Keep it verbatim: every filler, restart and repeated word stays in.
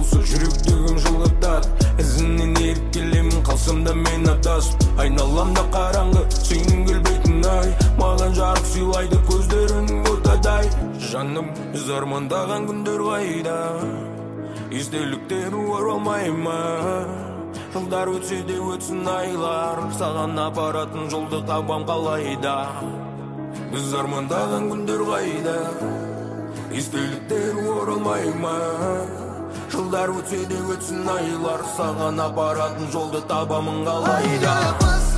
болса жүректегім жылытады. Ізінен еріп келемін, қалсам да мен адасып. Айналамда қараңғы, сенің келбетің ай, маған жарық сыйлайды көздерің отадай. Жаным, біз армандаған күндер қайда, естеліктер оралмай ма? Жылдар өтсе де өтсін айлар, саған апаратын жолды табам қалайда. Біз армандаған күндер қайда, естеліктер оралмай ма? Жылдар өтсе де өтсін айлар, саған апаратын жолды табамын қалайда.